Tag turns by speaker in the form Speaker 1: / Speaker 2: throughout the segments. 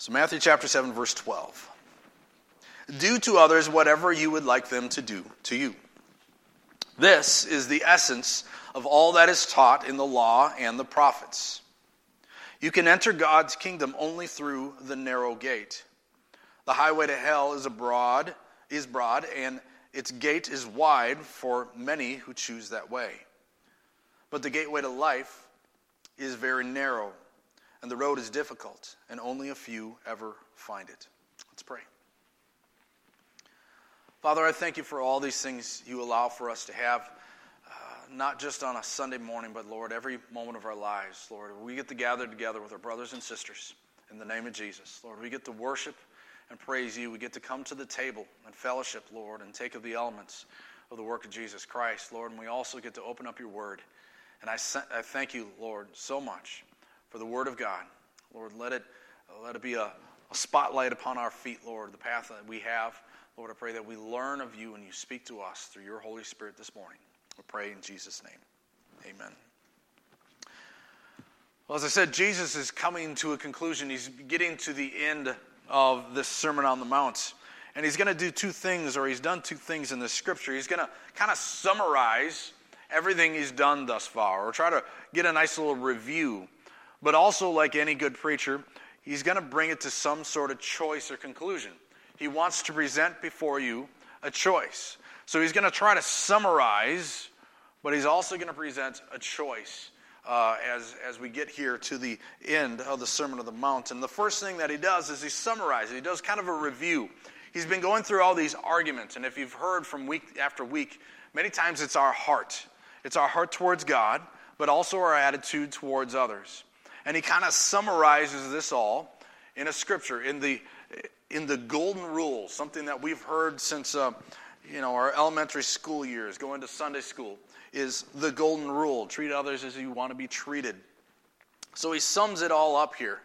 Speaker 1: So Matthew chapter 7, verse 12. Do to others whatever you would like them to do to you. This is the essence of all that is taught in the law and the prophets. You can enter God's kingdom only through the narrow gate. The highway to hell is broad, and its gate is wide for many who choose that way. But the gateway to life is very narrow, and the road is difficult, and only a few ever find it. Let's pray. Father, I thank you for all these things you allow for us to have, not just on a Sunday morning, but, Lord, every moment of our lives. Lord, we get to gather together with our brothers and sisters in the name of Jesus. Lord, we get to worship and praise you. We get to come to the table and fellowship, Lord, and take of the elements of the work of Jesus Christ, Lord. And we also get to open up your word. And I thank you, Lord, so much for the word of God. Lord, let it be a spotlight upon our feet, Lord, the path that we have. Lord, I pray that we learn of you and you speak to us through your Holy Spirit this morning. We pray in Jesus' name. Amen. Well, as I said, Jesus is coming to a conclusion. He's getting to the end of this Sermon on the Mount. And he's going to do two things, or he's done two things in this scripture. He's going to kind of summarize everything he's done thus far, or try to get a nice little review. But also, like any good preacher, he's going to bring it to some sort of choice or conclusion. He wants to present before you a choice. So he's going to try to summarize, but he's also going to present a choice as we get here to the end of the Sermon on the Mount. And the first thing that he does is he summarizes. He does kind of a review. He's been going through all these arguments, and if you've heard from week after week, many times it's our heart. It's our heart towards God, but also our attitude towards others. And he kind of summarizes this all in a scripture, in the golden rule, something that we've heard since our elementary school years, going to Sunday school, is the golden rule. Treat others as you want to be treated. So he sums it all up here.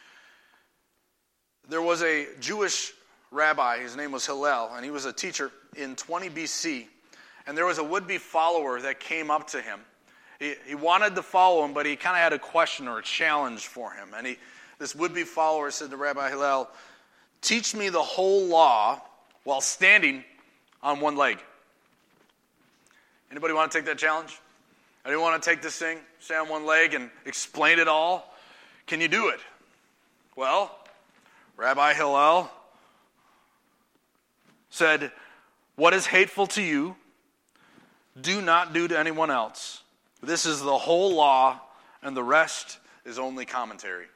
Speaker 1: There was a Jewish rabbi, his name was Hillel, and he was a teacher in 20 BC. And there was a would-be follower that came up to him. He wanted to follow him, but he kind of had a question or a challenge for him. And this would-be follower said to Rabbi Hillel, "Teach me the whole law while standing on one leg." Anybody want to take that challenge? Anybody want to take this thing, stand on one leg and explain it all? Can you do it? Well, Rabbi Hillel said, "What is hateful to you, do not do to anyone else. This is the whole law, and the rest is only commentary."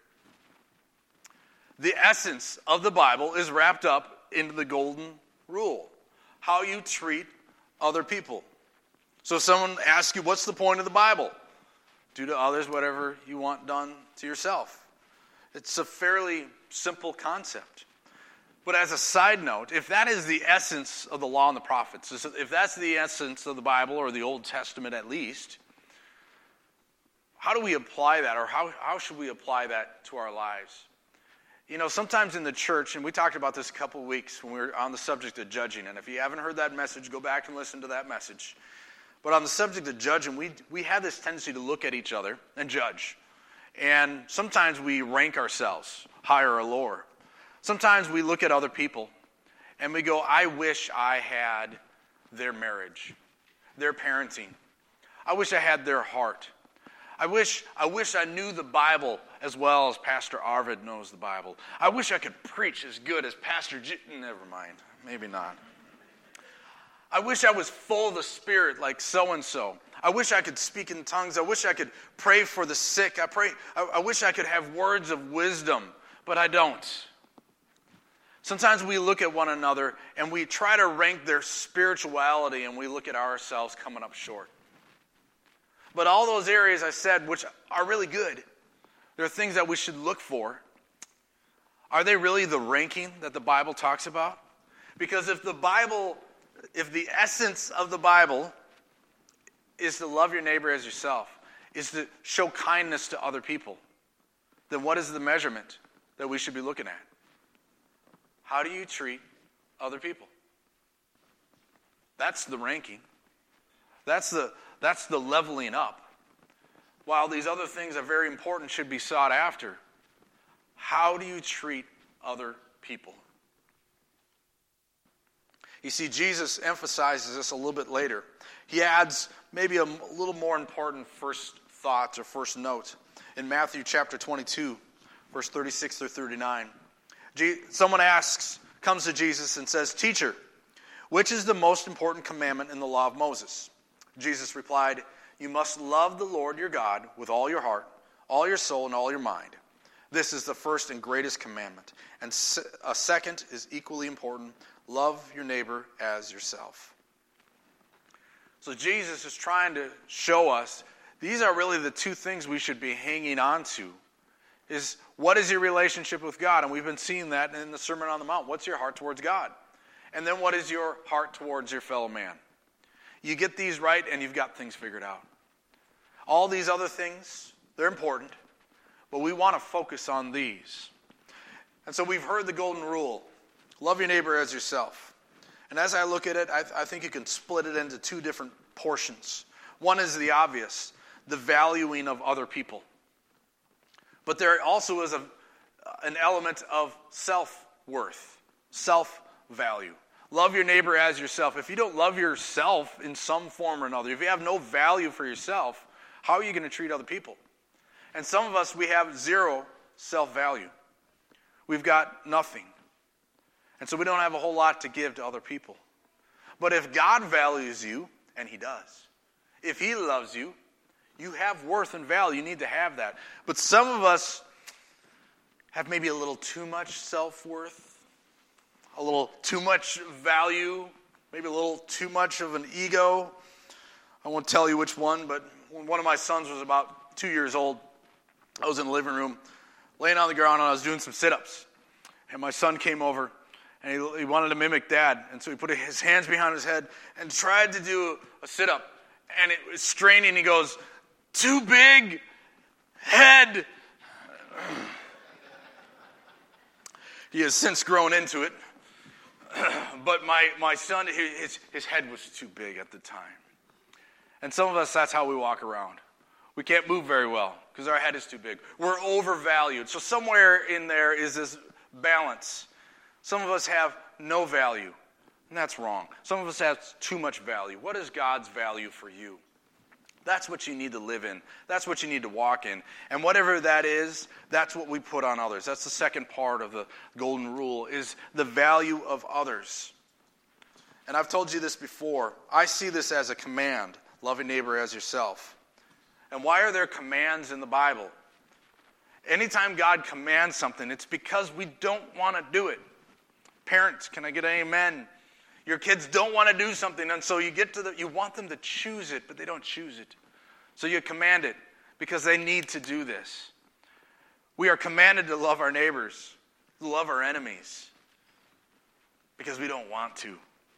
Speaker 1: The essence of the Bible is wrapped up into the golden rule, how you treat other people. So someone asks you, what's the point of the Bible? Do to others whatever you want done to yourself. It's a fairly simple concept. But as a side note, if that is the essence of the law and the prophets, if that's the essence of the Bible, or the Old Testament at least, how do we apply that, or how should we apply that to our lives? Sometimes in the church, and we talked about this a couple of weeks when we were on the subject of judging, and if you haven't heard that message, go back and listen to that message. But on the subject of judging, we have this tendency to look at each other and judge. And sometimes we rank ourselves higher or lower. Sometimes we look at other people and we go, I wish I had their marriage, their parenting. I wish I had their heart. I wish I knew the Bible as well as Pastor Arvid knows the Bible. I wish I could preach as good as Pastor never mind, maybe not. I wish I was full of the Spirit like so-and-so. I wish I could speak in tongues. I wish I could pray for the sick. I wish I could have words of wisdom, but I don't. Sometimes we look at one another and we try to rank their spirituality, and we look at ourselves coming up short. But all those areas I said, which are really good, there are things that we should look for. Are they really the ranking that the Bible talks about? Because if the essence of the Bible is to love your neighbor as yourself, is to show kindness to other people, then what is the measurement that we should be looking at? How do you treat other people? That's the ranking. That's the leveling up. While these other things are very important, should be sought after, how do you treat other people. You see, Jesus emphasizes this a little bit later. He adds maybe a little more important first thought or first note in Matthew chapter 22, verse 36 through 39. Someone comes to Jesus and says, "Teacher, which is the most important commandment in the law of Moses?" Jesus replied, "You must love the Lord your God with all your heart, all your soul, and all your mind. This is the first and greatest commandment. And a second is equally important. Love your neighbor as yourself." So Jesus is trying to show us these are really the two things we should be hanging on to. Is what is your relationship with God? And we've been seeing that in the Sermon on the Mount. What's your heart towards God? And then what is your heart towards your fellow man? You get these right and you've got things figured out. All these other things, they're important, but we want to focus on these. And so we've heard the golden rule. Love your neighbor as yourself. And as I look at it, I think you can split it into two different portions. One is the obvious, the valuing of other people. But there also is an element of self-worth, self-value. Love your neighbor as yourself. If you don't love yourself in some form or another, if you have no value for yourself, how are you going to treat other people? And some of us, we have zero self-value. We've got nothing. And so we don't have a whole lot to give to other people. But if God values you, and he does, if he loves you, you have worth and value. You need to have that. But some of us have maybe a little too much self-worth, a little too much value, maybe a little too much of an ego. I won't tell you which one, but when one of my sons was about 2 years old, I was in the living room, laying on the ground, and I was doing some sit-ups. And my son came over, and he wanted to mimic Dad. And so he put his hands behind his head and tried to do a sit-up. And it was straining. He goes, "Too big head." He has since grown into it. But my son, his head was too big at the time. And some of us, that's how we walk around. We can't move very well because our head is too big. We're overvalued. So somewhere in there is this balance. Some of us have no value, and that's wrong. Some of us have too much value. What is God's value for you? That's what you need to live in. That's what you need to walk in. And whatever that is, that's what we put on others. That's the second part of the golden rule, is the value of others. And I've told you this before. I see this as a command, love your neighbor as yourself. And why are there commands in the Bible? Anytime God commands something, it's because we don't want to do it. Parents, can I get an amen? Your kids don't want to do something, and so you want them to choose it, but they don't choose it. So you command it because they need to do this. We are commanded to love our neighbors, to love our enemies, because we don't want to.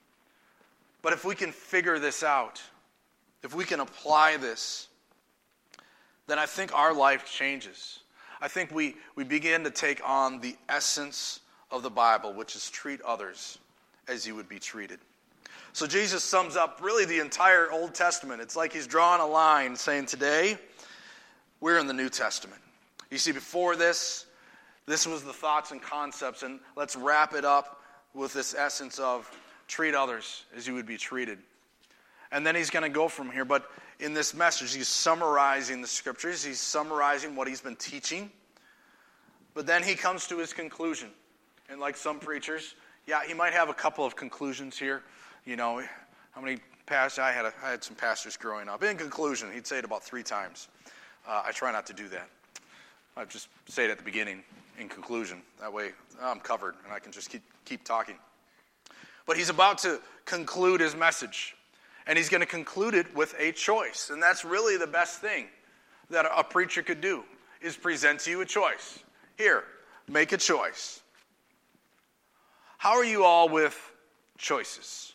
Speaker 1: But if we can figure this out, if we can apply this, then I think our life changes. I think we begin to take on the essence of the Bible, which is treat others as you would be treated. So Jesus sums up really the entire Old Testament. It's like he's drawing a line saying today, we're in the New Testament. You see, before this was the thoughts and concepts, and let's wrap it up with this essence of treat others as you would be treated. And then he's going to go from here, but in this message, he's summarizing the scriptures, he's summarizing what he's been teaching, but then he comes to his conclusion. And like some preachers, yeah, he might have a couple of conclusions here. You know, how many pastors? I had some pastors growing up. In conclusion, he'd say it about 3 times. I try not to do that. I just say it at the beginning, in conclusion. That way I'm covered and I can just keep talking. But he's about to conclude his message. And he's going to conclude it with a choice. And that's really the best thing that a preacher could do, is present to you a choice. Here, make a choice. How are you all with choices?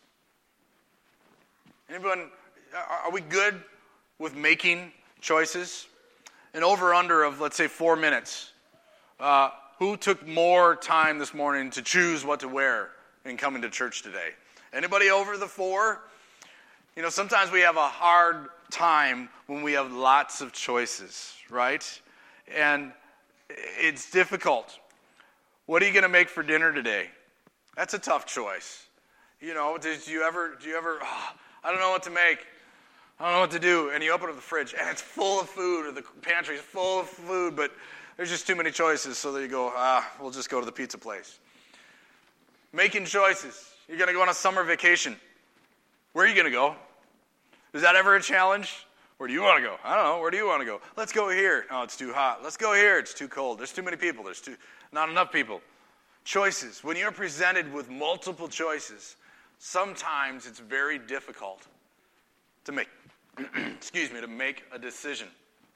Speaker 1: Anyone, are we good with making choices? An over-under of, let's say, 4 minutes. Who took more time this morning to choose what to wear in coming to church today? Anybody over the 4? You know, sometimes we have a hard time when we have lots of choices, right? And it's difficult. What are you going to make for dinner today? That's a tough choice. Do you ever, I don't know what to make. I don't know what to do. And you open up the fridge, and it's full of food, or the pantry's full of food, but there's just too many choices, so there you go, we'll just go to the pizza place. Making choices. You're going to go on a summer vacation. Where are you going to go? Is that ever a challenge? Where do you want to go? I don't know. Where do you want to go? Let's go here. Oh, it's too hot. Let's go here. It's too cold. There's too many people. Not enough people. Choices. When you're presented with multiple choices, sometimes it's very difficult to make, to make a decision.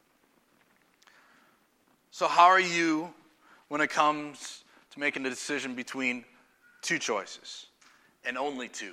Speaker 1: So how are you when it comes to making a decision between two choices, and only two?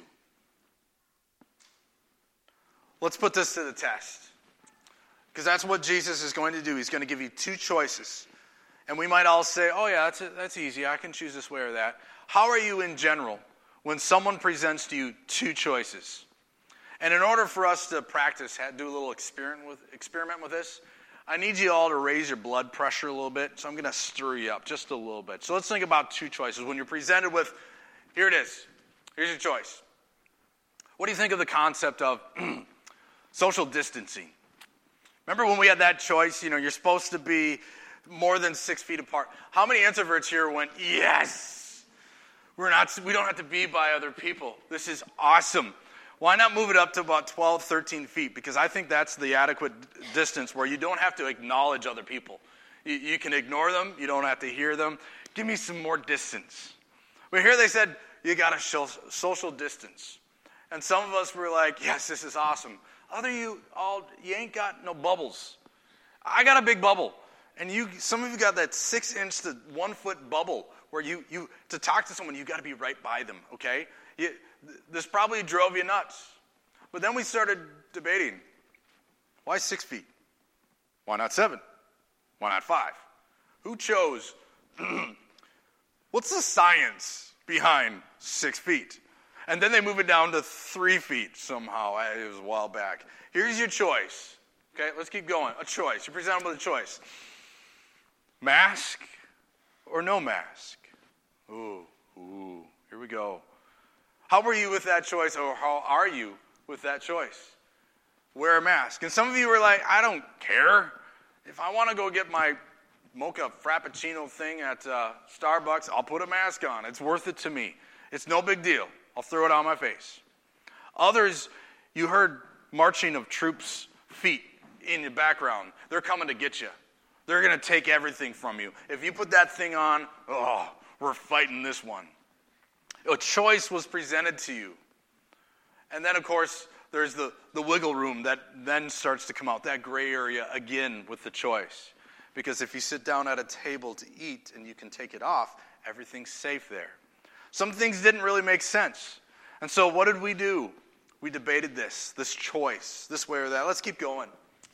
Speaker 1: Let's put this to the test, because that's what Jesus is going to do. He's going to give you two choices. And we might all say, oh yeah, that's easy. I can choose this way or that. How are you in general when someone presents to you two choices? And in order for us to practice, do a little experiment with this, I need you all to raise your blood pressure a little bit. So I'm going to stir you up just a little bit. So let's think about two choices. When you're presented with, here it is. Here's your choice. What do you think of the concept of social distancing? Remember when we had that choice? You're supposed to be more than 6 feet apart. How many introverts here went, yes, we don't have to be by other people. This is awesome. Why not move it up to about 12, 13 feet? Because I think that's the adequate distance where you don't have to acknowledge other people. You can ignore them. You don't have to hear them. Give me some more distance. But here they said, you got to show social distance. And some of us were like, yes, this is awesome. You ain't got no bubbles. I got a big bubble. And some of you got that 6-inch to 1-foot bubble where you to talk to someone, you got to be right by them, okay? This probably drove you nuts. But then we started debating, why 6 feet? Why not 7? Why not 5? Who chose? What's the science behind 6 feet? And then they move it down to 3 feet somehow. It was a while back. Here's your choice. Okay, let's keep going. A choice. You're presented with a choice. Mask or no mask? Ooh, here we go. How were you with that choice, or how are you with that choice? Wear a mask. And some of you were like, I don't care. If I want to go get my mocha frappuccino thing at Starbucks, I'll put a mask on. It's worth it to me. It's no big deal. I'll throw it on my face. Others, you heard marching of troops' feet in the background. They're coming to get you. They're going to take everything from you. If you put that thing on, we're fighting this one. A choice was presented to you. And then, of course, there's the wiggle room that then starts to come out, that gray area again with the choice. Because if you sit down at a table to eat and you can take it off, everything's safe there. Some things didn't really make sense. And so what did we do? We debated this choice, this way or that. Let's keep going.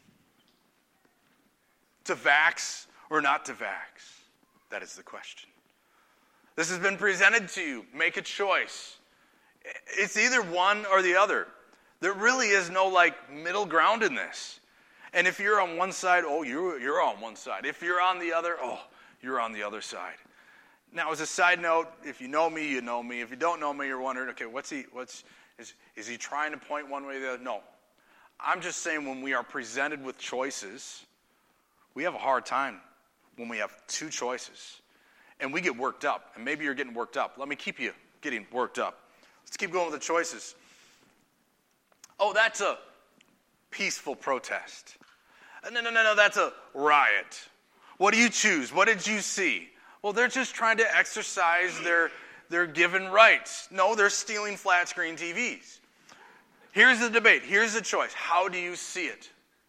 Speaker 1: To vax or not to vax? That is the question. This has been presented to you. Make a choice. It's either one or the other. There really is no middle ground in this. And if you're on one side, you're on one side. If you're on the other, you're on the other side. Now, as a side note, if you know me, you know me. If you don't know me, you're wondering, okay, is he trying to point one way or the other? No. I'm just saying when we are presented with choices, we have a hard time when we have two choices. And we get worked up. And maybe you're getting worked up. Let me keep you getting worked up. Let's keep going with the choices. That's a peaceful protest. No, that's a riot. What do you choose? What did you see? Well, they're just trying to exercise their given rights. No, they're stealing flat screen TVs. Here's the debate. Here's the choice. How do you see it?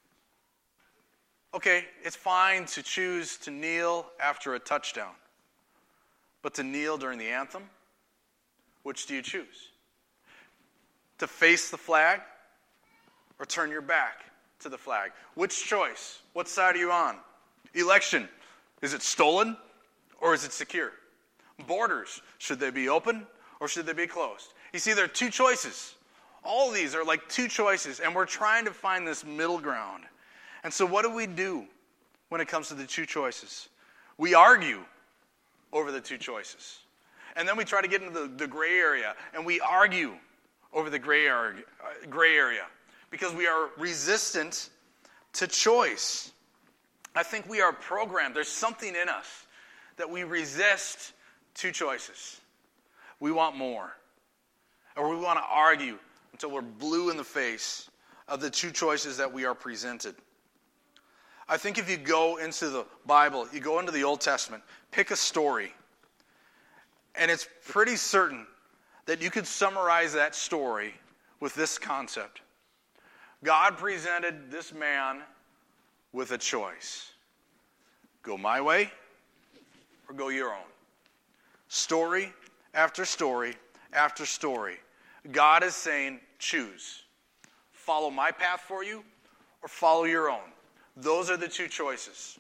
Speaker 1: Okay, it's fine to choose to kneel after a touchdown. But to kneel during the anthem, which do you choose? To face the flag or turn your back to the flag? Which choice? What side are you on? Election, is it stolen or is it secure? Borders, should they be open or should they be closed? You see, there are two choices. All of these are like two choices, and we're trying to find this middle ground. And so what do we do when it comes to the two choices? We argue over the two choices. And then we try to get into the gray area, and we argue over the gray area because we are resistant to choice. I think we are programmed. There's something in us that we resist two choices. We want more. Or we want to argue until we're blue in the face of the two choices that we are presented. I think if you go into the Bible, you go into the Old Testament, pick a story, and it's pretty certain that you could summarize that story with this concept. God presented this man with a choice. Go my way or go your own. Story after story after story. God is saying, choose. Follow my path for you or follow your own. Those are the two choices.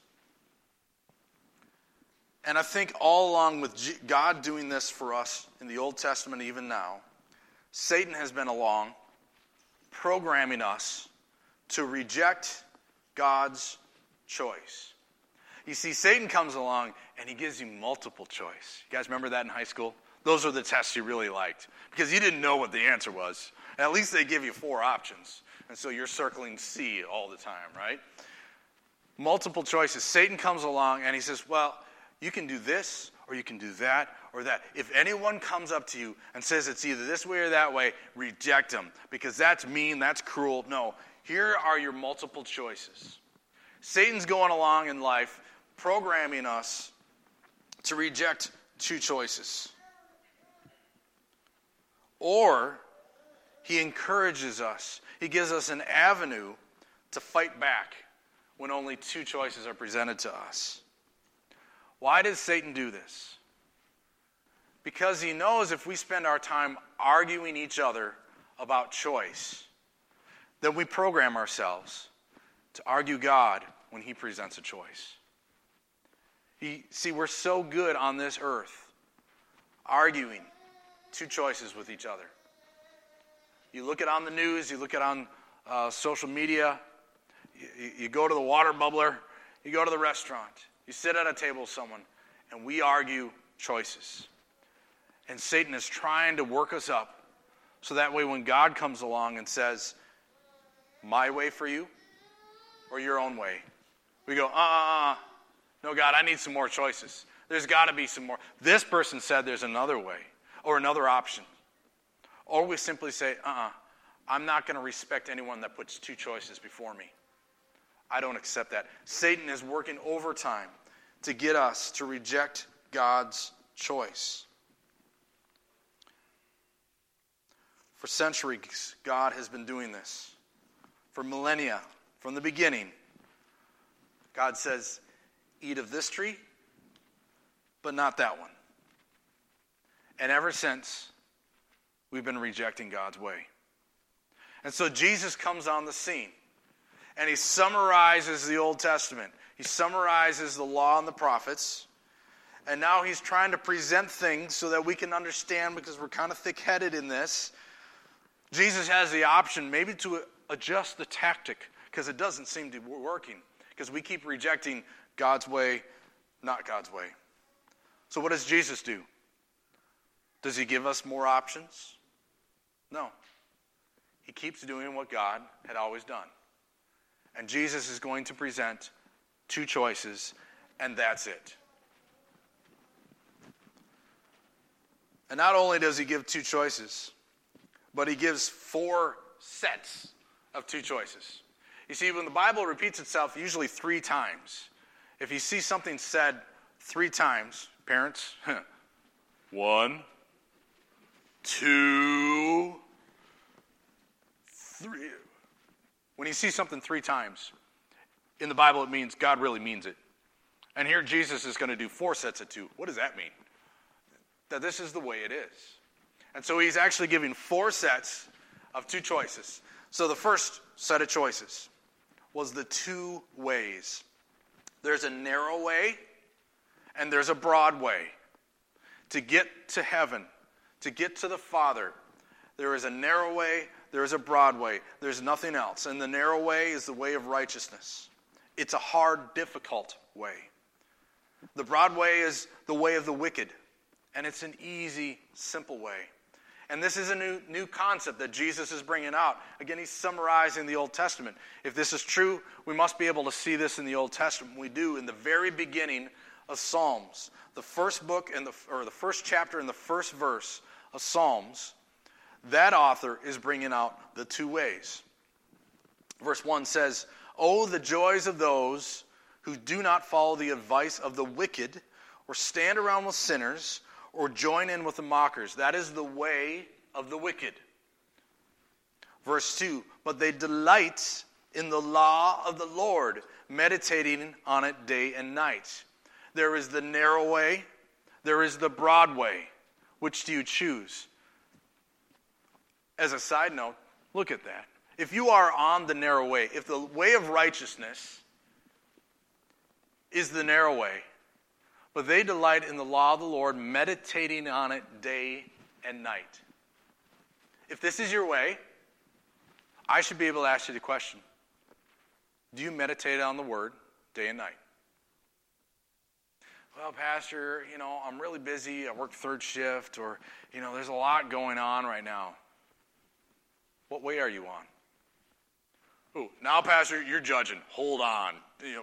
Speaker 1: And I think all along with God doing this for us in the Old Testament, even now, Satan has been along programming us to reject God's choice. You see, Satan comes along and he gives you multiple choice. You guys remember that in high school? Those are the tests you really liked because you didn't know what the answer was. And at least they give you 4 options. And so you're circling C all the time, right? Multiple choices. Satan comes along and he says, well, you can do this or you can do that or that. If anyone comes up to you and says it's either this way or that way, reject them because that's mean, that's cruel. No, here are your multiple choices. Satan's going along in life programming us to reject two choices. Or he encourages us. He gives us an avenue to fight back when only two choices are presented to us. Why does Satan do this? Because he knows if we spend our time arguing each other about choice, then we program ourselves to argue God when he presents a choice. See, we're so good on this earth arguing two choices with each other. You look at on the news, you look at on social media, you go to the water bubbler, you go to the restaurant, you sit at a table with someone, and we argue choices. And Satan is trying to work us up so that way when God comes along and says, my way for you or your own way, we go, no, God, I need some more choices. There's got to be some more. This person said there's another way or another option. Or we simply say, I'm not going to respect anyone that puts two choices before me. I don't accept that. Satan is working overtime to get us to reject God's choice. For centuries, God has been doing this. For millennia, from the beginning, God says, eat of this tree, but not that one. And ever since, we've been rejecting God's way. And so Jesus comes on the scene, and he summarizes the Old Testament. He summarizes the law and the prophets, and now he's trying to present things so that we can understand, because we're kind of thick-headed in this. Jesus has the option maybe to adjust the tactic, because it doesn't seem to be working, because we keep rejecting God's way, not God's way. So what does Jesus do? Does he give us more options? No. He keeps doing what God had always done. And Jesus is going to present two choices, and that's it. And not only does he give two choices, but he gives 4 sets of two choices. You see, when the Bible repeats itself usually 3 times, if you see something said 3 times, parents, 1, 2, 3. When you see something 3 times, in the Bible it means God really means it. And here Jesus is going to do 4 sets of 2. What does that mean? That this is the way it is. And so he's actually giving 4 sets of 2 choices. So the first set of choices was the 2 ways. There's a narrow way and there's a broad way. To get to heaven, to get to the Father, there is a narrow way, there is a broad way. There's nothing else. And the narrow way is the way of righteousness. It's a hard, difficult way. The broad way is the way of the wicked, and it's an easy, simple way. And this is a new concept that Jesus is bringing out. Again, he's summarizing the Old Testament. If this is true, we must be able to see this in the Old Testament. We do in the very beginning of Psalms. The first book, or the first chapter and the first verse of Psalms, that author is bringing out the two ways. Verse 1 says, "Oh, the joys of those who do not follow the advice of the wicked, or stand around with sinners, or join in with the mockers. That is the way of the wicked." Verse 2, "But they delight in the law of the Lord, meditating on it day and night." There is the narrow way, there is the broad way. Which do you choose? As a side note, look at that. If you are on the narrow way, if the way of righteousness is the narrow way, but they delight in the law of the Lord, meditating on it day and night. If this is your way, I should be able to ask you the question, do you meditate on the Word day and night? Well, Pastor, I'm really busy. I work third shift, or, there's a lot going on right now. What way are you on? Oh, now, Pastor, you're judging. Hold on.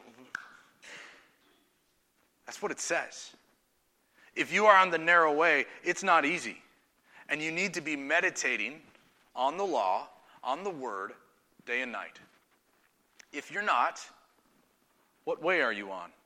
Speaker 1: That's what it says. If you are on the narrow way, it's not easy. And you need to be meditating on the law, on the Word, day and night. If you're not, what way are you on?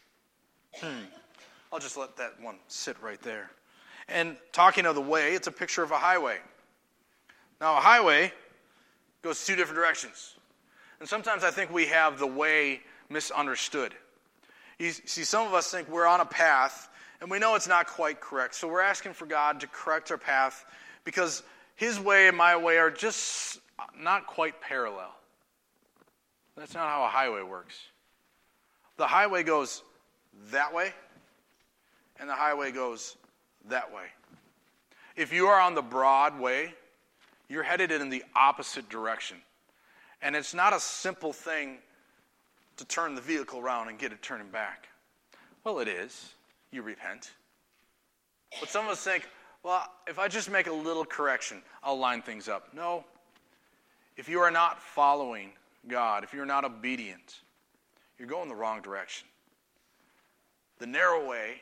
Speaker 1: I'll just let that one sit right there. And talking of the way, it's a picture of a highway. Now, a highway goes two different directions. And sometimes I think we have the way misunderstood. You see, some of us think we're on a path, and we know it's not quite correct. So we're asking for God to correct our path because His way and my way are just not quite parallel. That's not how a highway works. The highway goes that way, and the highway goes that way. If you are on the broad way, you're headed in the opposite direction. And it's not a simple thing to turn the vehicle around and get it turning back. Well, it is. You repent. But some of us think, well, if I just make a little correction, I'll line things up. No. If you are not following God, if you're not obedient, you're going the wrong direction. The narrow way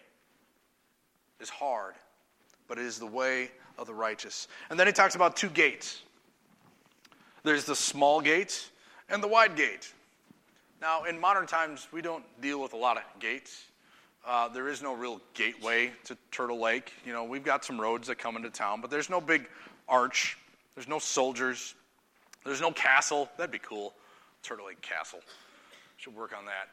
Speaker 1: is hard, but it is the way of the righteous. And then he talks about two gates. There's the small gate and the wide gate. Now, in modern times, we don't deal with a lot of gates. There is no real gateway to Turtle Lake. We've got some roads that come into town, but there's no big arch. There's no soldiers. There's no castle. That'd be cool. Turtle Lake Castle. Should work on that.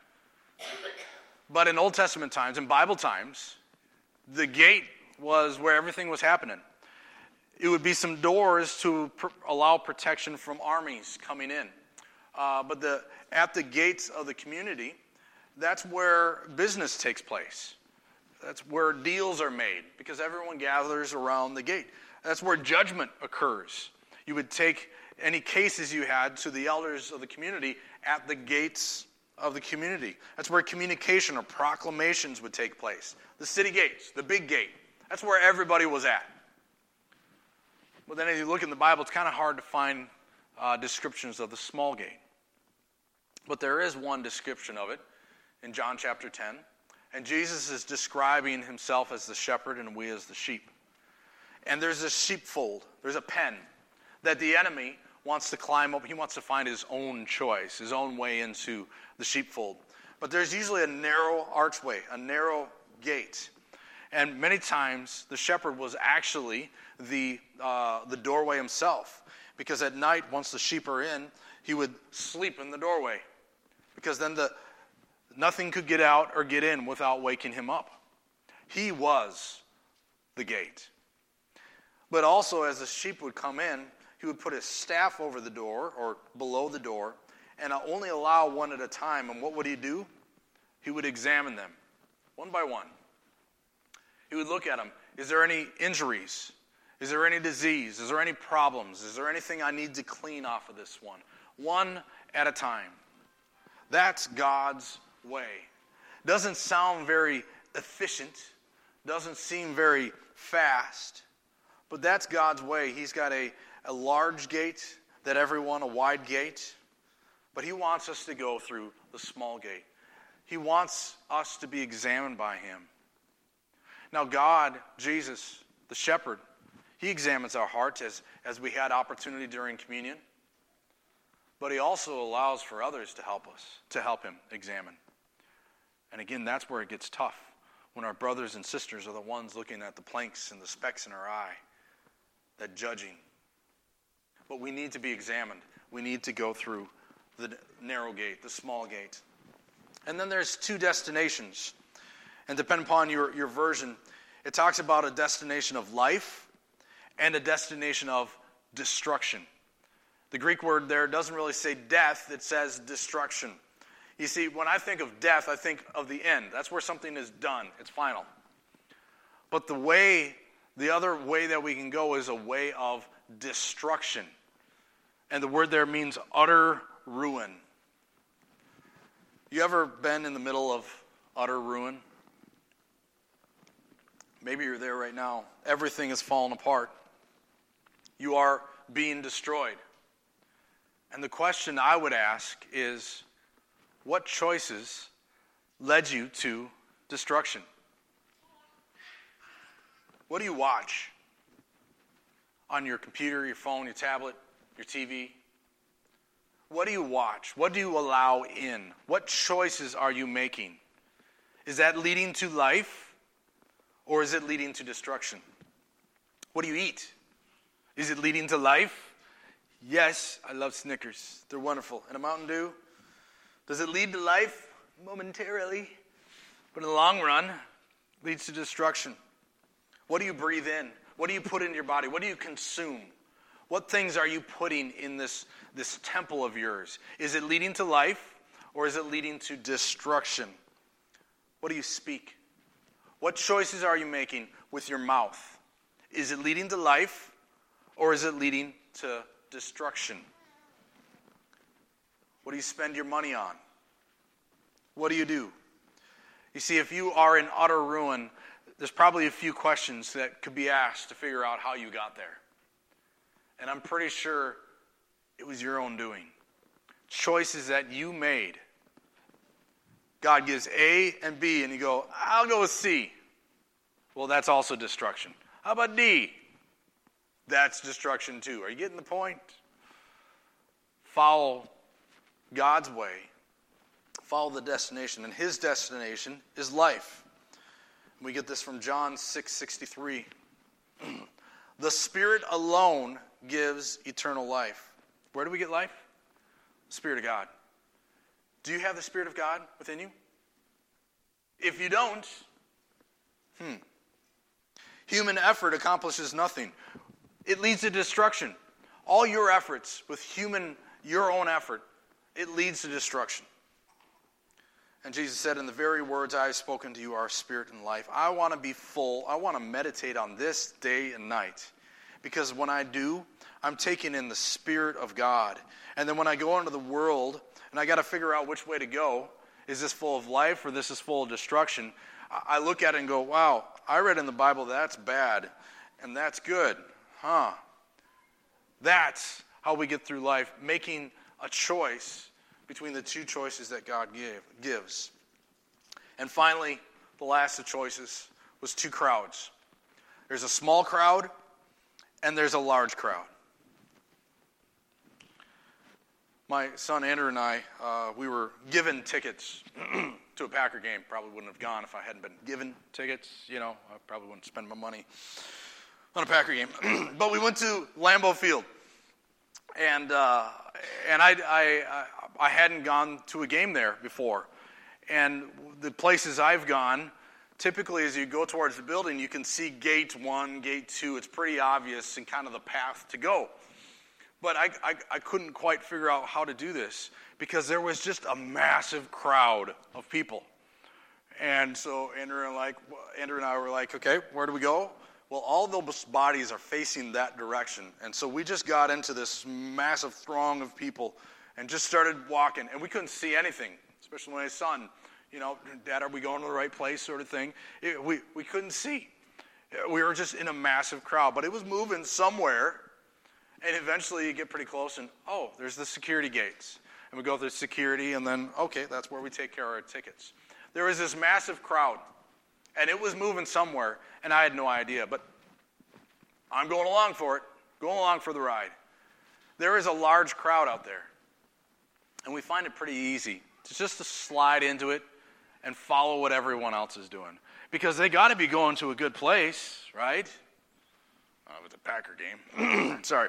Speaker 1: But in Old Testament times, in Bible times, the gate was where everything was happening. It would be some doors to allow protection from armies coming in. But at the gates of the community, that's where business takes place. That's where deals are made because everyone gathers around the gate. That's where judgment occurs. You would take any cases you had to the elders of the community at the gates of the community. That's where communication or proclamations would take place. The city gates, the big gate. That's where everybody was at. But then as you look in the Bible, it's kind of hard to find descriptions of the small gate. But there is one description of it in John chapter 10. And Jesus is describing himself as the shepherd and we as the sheep. And there's a sheepfold. There's a pen that the enemy wants to climb up. He wants to find his own choice, his own way into the sheepfold. But there's usually a narrow archway, a narrow gate. And many times the shepherd was actually the doorway himself. Because at night, once the sheep are in, he would sleep in the doorway. Because then nothing could get out or get in without waking him up. He was the gate. But also as the sheep would come in, he would put his staff over the door or below the door and only allow one at a time. And what would he do? He would examine them one by one. He would look at them. Is there any injuries? Is there any disease? Is there any problems? Is there anything I need to clean off of this one? One at a time. That's God's way. Doesn't sound very efficient. Doesn't seem very fast. But that's God's way. He's got a large gate that everyone, a wide gate. But he wants us to go through the small gate. He wants us to be examined by him. Now God, Jesus, the shepherd, he examines our hearts as we had opportunity during communion. But he also allows for others to help him examine. And again, that's where it gets tough. When our brothers and sisters are the ones looking at the planks and the specks in our eye, that judging. But we need to be examined. We need to go through the narrow gate, the small gate. And then there's two destinations. And depending upon your version, it talks about a destination of life and a destination of destruction. The Greek word there doesn't really say death, it says destruction. You see, when I think of death, I think of the end. That's where something is done. It's final. But the other way that we can go is a way of destruction. And the word there means utter ruin. You ever been in the middle of utter ruin? Maybe you're there right now. Everything has fallen apart. You are being destroyed. And the question I would ask is, what choices led you to destruction? What do you watch on your computer, your phone, your tablet, your TV? What do you watch? What do you allow in? What choices are you making? Is that leading to life, or is it leading to destruction? What do you eat? Is it leading to life? Yes, I love Snickers. They're wonderful. And a Mountain Dew? Does it lead to life? Momentarily. But in the long run, it leads to destruction. What do you breathe in? What do you put into your body? What do you consume? What things are you putting in this temple of yours? Is it leading to life, or is it leading to destruction? What do you speak? What choices are you making with your mouth? Is it leading to life, or is it leading to destruction? What do you spend your money on? What do you do? You see, if you are in utter ruin, there's probably a few questions that could be asked to figure out how you got there. And I'm pretty sure it was your own doing. Choices that you made. God gives A and B, and you go, I'll go with C. Well, that's also destruction. How about D? That's destruction too. Are you getting the point? Follow God's way. Follow the destination. And his destination is life. We get this from John 6:63. The Spirit alone gives eternal life. Where do we get life? The Spirit of God. Do you have the Spirit of God within you? If you don't, human effort accomplishes nothing. It leads to destruction. All your efforts with your own effort, it leads to destruction. And Jesus said, in the very words I have spoken to you are spirit and life. I want to be full. I want to meditate on this day and night. Because when I do, I'm taking in the Spirit of God. And then when I go into the world, and I got to figure out which way to go, is this full of life or this is full of destruction? I look at it and go, wow, I read in the Bible that's bad and that's good. That's how we get through life, making a choice between the two choices that God gives. And finally, the last of choices was two crowds. There's a small crowd and there's a large crowd. My son Andrew and I, we were given tickets to a Packer game. Probably wouldn't have gone if I hadn't been given tickets. I probably wouldn't spend my money on a Packer game. But we went to Lambeau Field. And I hadn't gone to a game there before. And the places I've gone, typically as you go towards the building, you can see gate 1, gate 2. It's pretty obvious and kind of the path to go. But I couldn't quite figure out how to do this because there was just a massive crowd of people. And so Andrew and I were like, okay, where do we go? Well, all those bodies are facing that direction. And so we just got into this massive throng of people and just started walking. And we couldn't see anything, especially my son. Dad, are we going to the right place sort of thing? We couldn't see. We were just in a massive crowd, but it was moving somewhere. And eventually you get pretty close and, there's the security gates. And we go through security and then, okay, that's where we take care of our tickets. There was this massive crowd and it was moving somewhere and I had no idea. But I'm going along for it, going along for the ride. There is a large crowd out there. And we find it pretty easy to slide into it and follow what everyone else is doing. Because they got to be going to a good place, right? It's a Packer game. Sorry.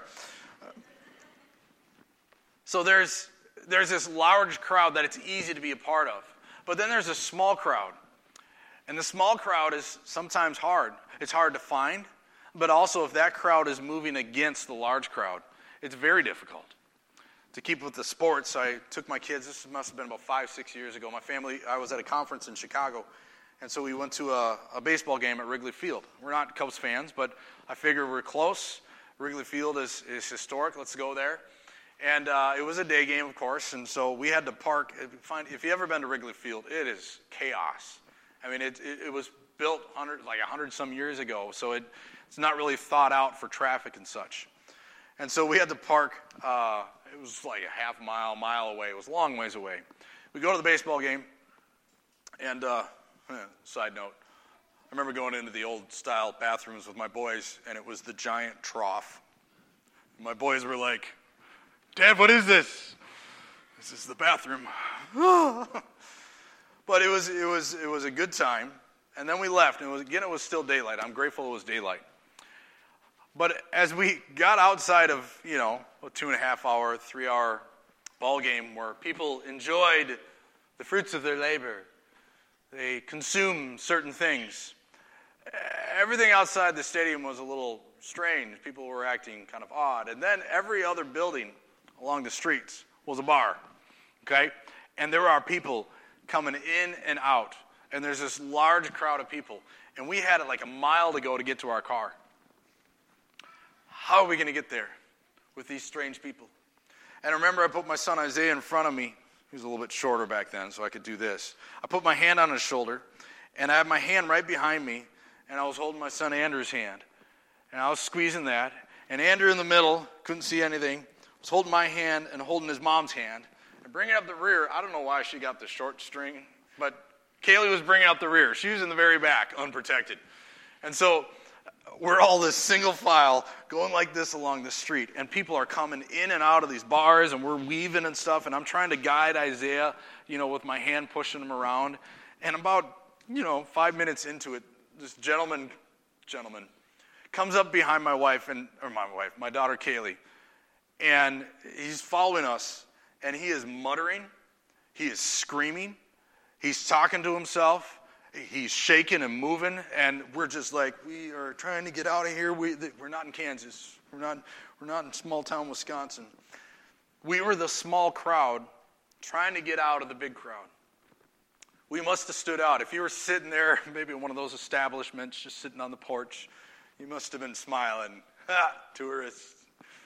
Speaker 1: So there's this large crowd that it's easy to be a part of. But then there's a small crowd. And the small crowd is sometimes hard. It's hard to find. But also if that crowd is moving against the large crowd, it's very difficult. To keep with the sports, I took my kids, this must have been about 5-6 years ago. My family, I was at a conference in Chicago. And so we went to a baseball game at Wrigley Field. We're not Cubs fans, but I figure we're close. Wrigley Field is historic. Let's go there. And it was a day game, of course, and so we had to park. If you've ever been to Wrigley Field, it is chaos. I mean, it was built 100-some years ago, so it's not really thought out for traffic and such. And so we had to park. It was like a half mile away. It was a long ways away. We go to the baseball game, and side note, I remember going into the old-style bathrooms with my boys, and it was the giant trough. My boys were like, "Dad, what is this?" This is the bathroom. But it was a good time, and then we left, and it was still daylight. I'm grateful it was daylight. But as we got outside of, a 2.5-hour, 3-hour ball game where people enjoyed the fruits of their labor, they consume certain things. Everything outside the stadium was a little strange. People were acting kind of odd. And then every other building along the streets was a bar, okay? And there are people coming in and out. And there's this large crowd of people. And we had like a mile to go to get to our car. How are we going to get there with these strange people? And I remember I put my son Isaiah in front of me. He was a little bit shorter back then, so I could do this. I put my hand on his shoulder, and I had my hand right behind me, and I was holding my son Andrew's hand. And I was squeezing that, and Andrew in the middle, couldn't see anything, was holding my hand and holding his mom's hand. And bringing up the rear, I don't know why she got the short string, but Kaylee was bringing up the rear. She was in the very back, unprotected. And so we're all this single file going like this along the street, and people are coming in and out of these bars, and we're weaving and stuff, and I'm trying to guide Isaiah, with my hand pushing him around. And about, 5 minutes into it, this gentleman comes up behind my daughter Kaylee, and he's following us, and he is muttering, he is screaming, he's talking to himself. He's shaking and moving, and we're just like, we are trying to get out of here. We're not in Kansas. We're not in small-town Wisconsin. We were the small crowd trying to get out of the big crowd. We must have stood out. If you were sitting there, maybe in one of those establishments, just sitting on the porch, you must have been smiling. Ha, tourists.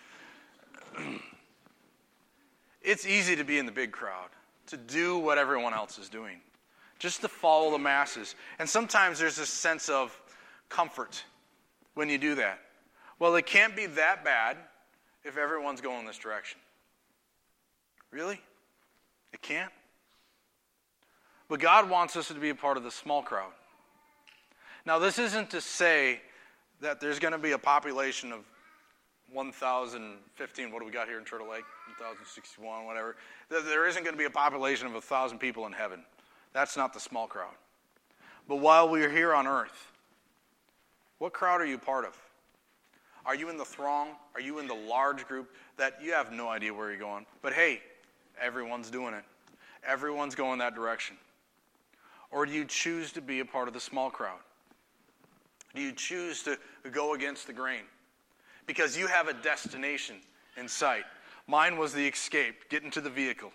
Speaker 1: It's easy to be in the big crowd, to do what everyone else is doing. Just to follow the masses. And sometimes there's this sense of comfort when you do that. Well, it can't be that bad if everyone's going this direction. Really? It can't? But God wants us to be a part of the small crowd. Now, this isn't to say that there's going to be a population of 1,015, what do we got here in Turtle Lake? 1,061, whatever. There isn't going to be a population of 1,000 people in heaven. That's not the small crowd. But while we're here on earth, what crowd are you part of? Are you in the throng? Are you in the large group that you have no idea where you're going? But hey, everyone's doing it. Everyone's going that direction. Or do you choose to be a part of the small crowd? Do you choose to go against the grain? Because you have a destination in sight. Mine was the escape, get into the vehicle.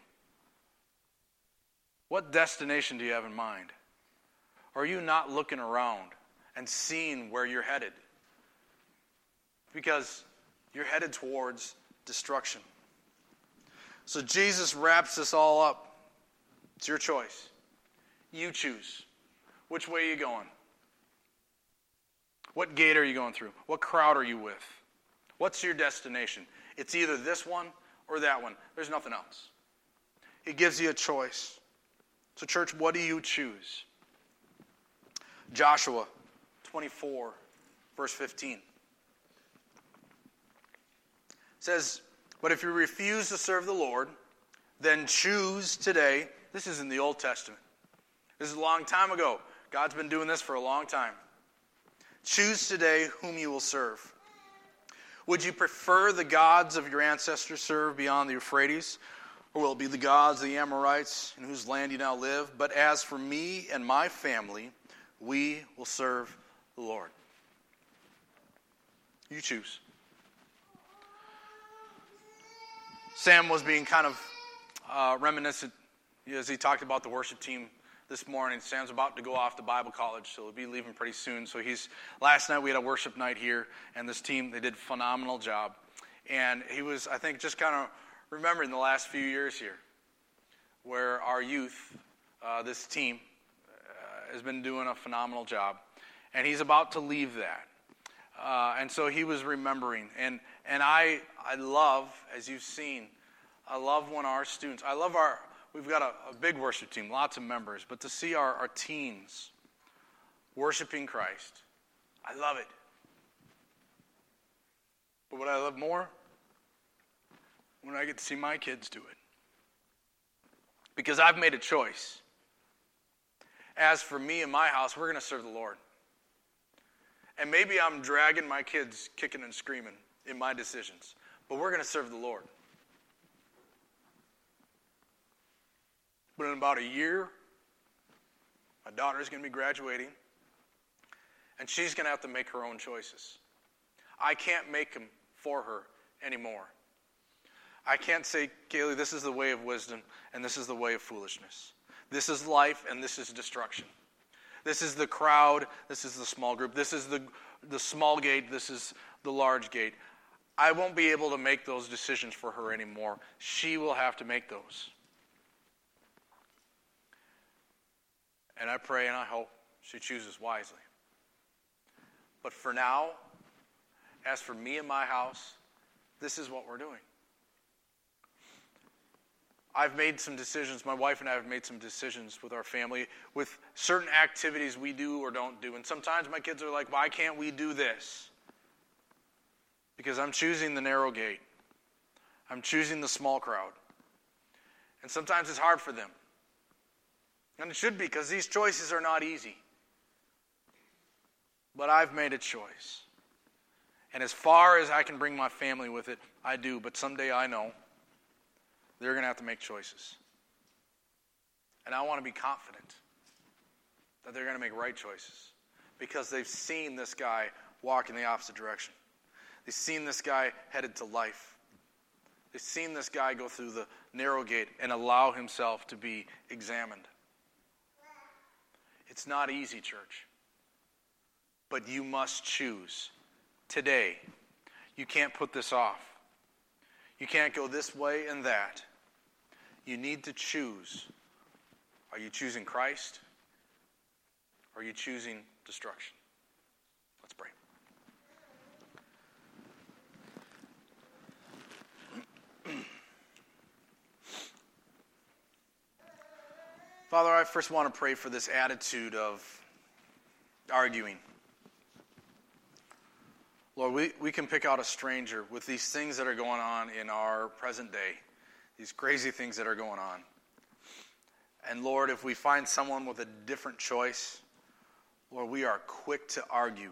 Speaker 1: What destination do you have in mind? Or are you not looking around and seeing where you're headed? Because you're headed towards destruction. So Jesus wraps this all up. It's your choice. You choose. Which way are you going? What gate are you going through? What crowd are you with? What's your destination? It's either this one or that one. There's nothing else. It gives you a choice. So church, what do you choose? Joshua 24, verse 15. Says, but if you refuse to serve the Lord, then choose today. This is in the Old Testament. This is a long time ago. God's been doing this for a long time. Choose today whom you will serve. Would you prefer the gods of your ancestors served beyond the Euphrates? Or will it be the gods of the Amorites in whose land you now live? But as for me and my family, we will serve the Lord. You choose. Sam was being kind of reminiscent as he talked about the worship team this morning. Sam's about to go off to Bible college, so he'll be leaving pretty soon. So last night we had a worship night here, and this team, they did a phenomenal job. And he was, I think, just kind of remembering the last few years here where our youth, this team, has been doing a phenomenal job. And he's about to leave that. And so he was remembering. And I love, as you've seen, I love when our students, we've got a big worship team, lots of members, but to see our teens worshiping Christ, I love it. But what I love more, when I get to see my kids do it. Because I've made a choice. As for me and my house, we're going to serve the Lord. And maybe I'm dragging my kids kicking and screaming in my decisions, but we're going to serve the Lord. But in about a year, my daughter is going to be graduating, and she's going to have to make her own choices. I can't make them for her anymore. I can't say, Kaylee, this is the way of wisdom, and this is the way of foolishness. This is life, and this is destruction. This is the crowd, this is the small group, this is the small gate, this is the large gate. I won't be able to make those decisions for her anymore. She will have to make those. And I pray and I hope she chooses wisely. But for now, as for me and my house, this is what we're doing. I've made some decisions, my wife and I have made some decisions with our family, with certain activities we do or don't do. And sometimes my kids are like, why can't we do this? Because I'm choosing the narrow gate. I'm choosing the small crowd. And sometimes it's hard for them. And it should be, because these choices are not easy. But I've made a choice. And as far as I can bring my family with it, I do. But someday I know they're going to have to make choices. And I want to be confident that they're going to make right choices. Because they've seen this guy walk in the opposite direction. They've seen this guy headed to life. They've seen this guy go through the narrow gate and allow himself to be examined. It's not easy, church. But you must choose today. You can't put this off. You can't go this way and that. You need to choose. Are you choosing Christ? Or are you choosing destruction? Let's pray. Father, I first want to pray for this attitude of arguing. Lord, we can pick out a stranger with these things that are going on in our present day, these crazy things that are going on. And Lord, if we find someone with a different choice, Lord, we are quick to argue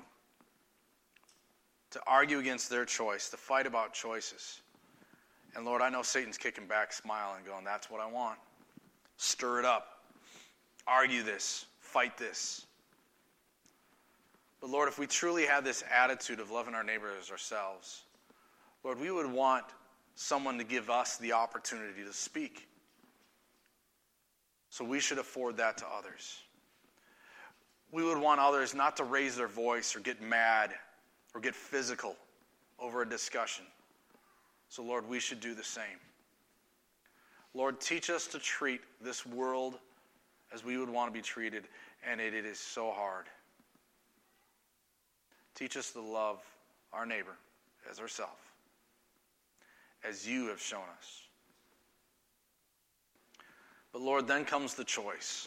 Speaker 1: against their choice, to fight about choices. And Lord, I know Satan's kicking back, smiling, going, that's what I want. Stir it up. Argue this. Fight this. But Lord, if we truly have this attitude of loving our neighbor as ourselves, Lord, we would want someone to give us the opportunity to speak. So we should afford that to others. We would want others not to raise their voice or get mad or get physical over a discussion. So Lord, we should do the same. Lord, teach us to treat this world as we would want to be treated, and it is so hard. Teach us to love our neighbor as ourselves, as you have shown us. But Lord, then comes the choice.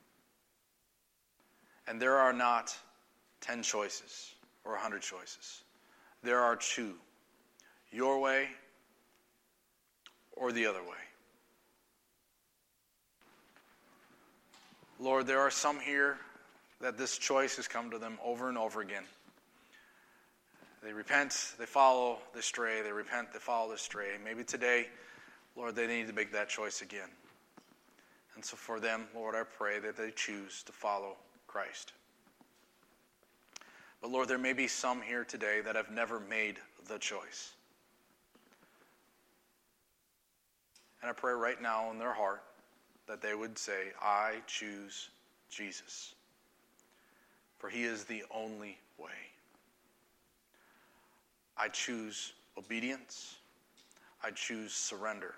Speaker 1: And there are not 10 choices or 100 choices. There are 2. Your way or the other way. Lord, there are some here that this choice has come to them over and over again. They repent, they follow, they stray. They repent, they follow, they stray. Maybe today, Lord, they need to make that choice again. And so for them, Lord, I pray that they choose to follow Christ. But Lord, there may be some here today that have never made the choice. And I pray right now in their heart that they would say, I choose Jesus. For he is the only way. I choose obedience. I choose surrender.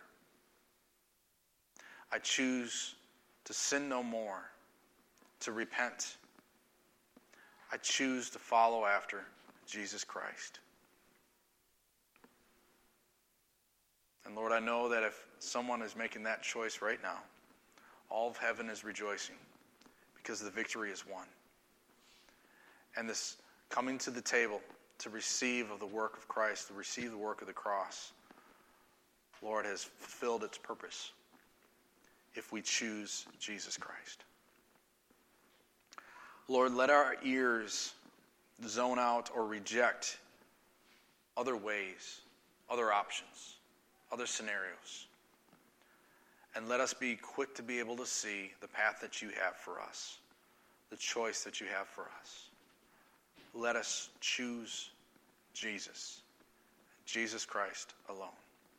Speaker 1: I choose to sin no more, to repent. I choose to follow after Jesus Christ. And Lord, I know that if someone is making that choice right now, all of heaven is rejoicing because the victory is won. And this coming to the table to receive of the work of Christ, to receive the work of the cross, Lord, has fulfilled its purpose if we choose Jesus Christ. Lord, let our ears zone out or reject other ways, other options, other scenarios. And let us be quick to be able to see the path that you have for us, the choice that you have for us. Let us choose Jesus, Jesus Christ alone.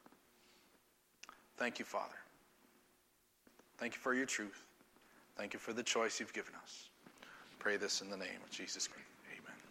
Speaker 1: Thank you, Father. Thank you for your truth. Thank you for the choice you've given us. Pray this in the name of Jesus Christ.